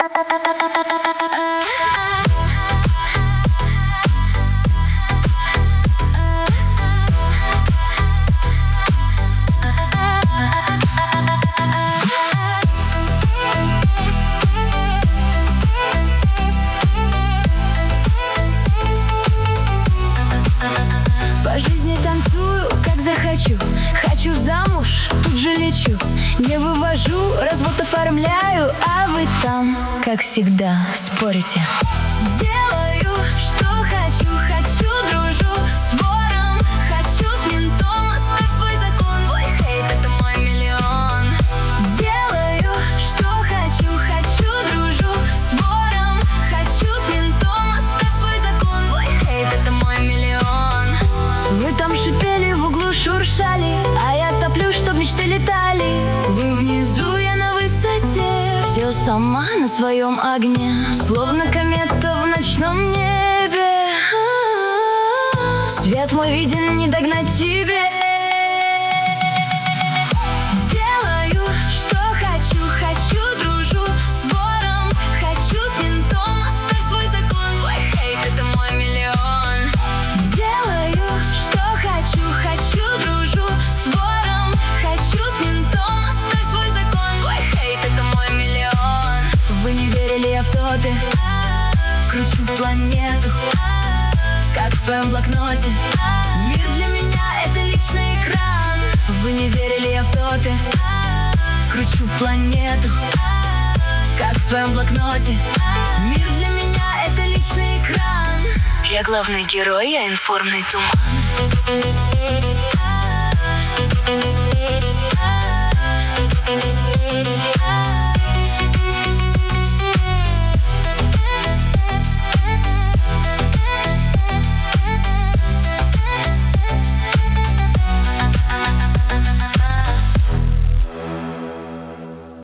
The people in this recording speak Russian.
По жизни танцую, как захочу. Хочу замуж, тут же лечу. Не вывожу, развод оформляю. А вы там, как всегда, спорите. Делаю, что хочу, хочу, дружу с вором. Хочу с ментом, оставь свой закон. Твой хейт — это мой миллион. Делаю, что хочу, хочу, дружу с вором. Хочу с ментом, оставь свой закон. Твой хейт — это мой миллион. Вы там шипели, в углу шуршали, а я топлю, чтоб мечты летали. Вы внизу, я на высоте, все сама на своем огне, словно комета в ночном небе. Свет мой виден, не догнать тебе. Делаю, что хочу, хочу, дружу с вором. Хочу с ментом, оставь свой закон. Твой хейт — это мой миллион. Делаю, что хочу, хочу, дружу с вором. Хочу с ментом, оставь свой закон. Твой хейт — это мой миллион. Вы не верили, я в топе, кручу планету, как в своем блокноте. Мир для меня — это личный экран. Вы не верили, я в топе, кручу планету, как в своем блокноте. Мир для меня — это личный экран. Я главный герой, я информный туман.